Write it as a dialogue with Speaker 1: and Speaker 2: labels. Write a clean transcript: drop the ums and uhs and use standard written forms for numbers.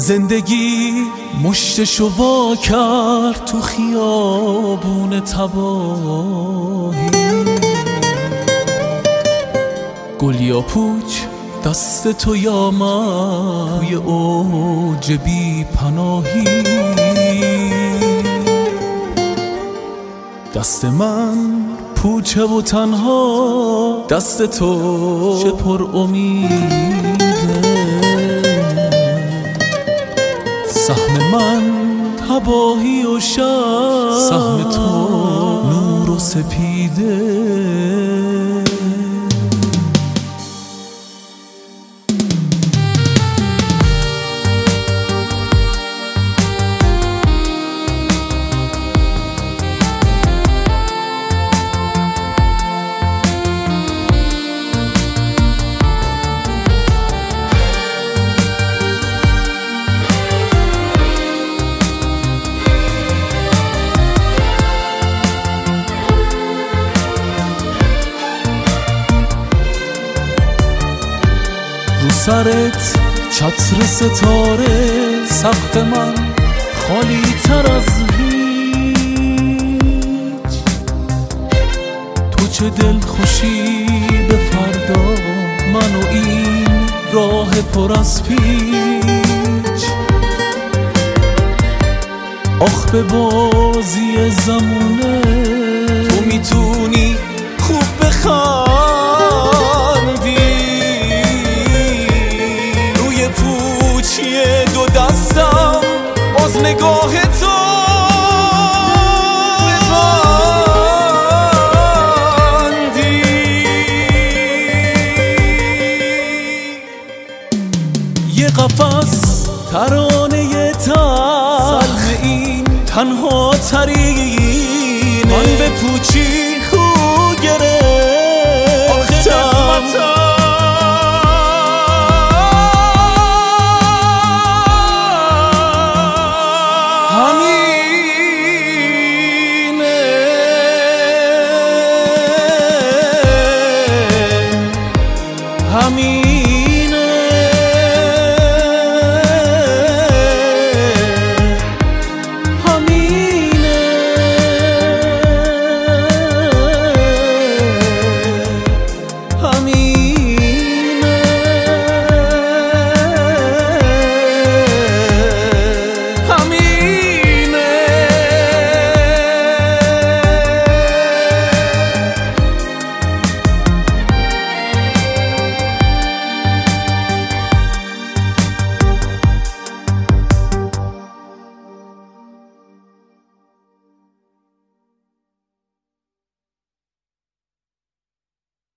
Speaker 1: زندگی مشتشو وا کرد تو خیابون تباهی، گل یا پوچ دست تو یا من توی اوج بی پناهی. دست من پوچه و تنها، دست تو چه پر امیده. سهم من تباهی و شر، سهم تو نور و سپیده. رو سرت چتر ستاره، سقف من خالی تر از هیچ. تو چه دل خوشی به فردا، من و این راه پر از پیچ. آخ به بازی زمونه، تو میتونی خوب بخندی. دو دستم باز نگاه تو ببندی. یه قفس ترانه تلخ این تنها ترین، من به پوچی خو گرفتم. همین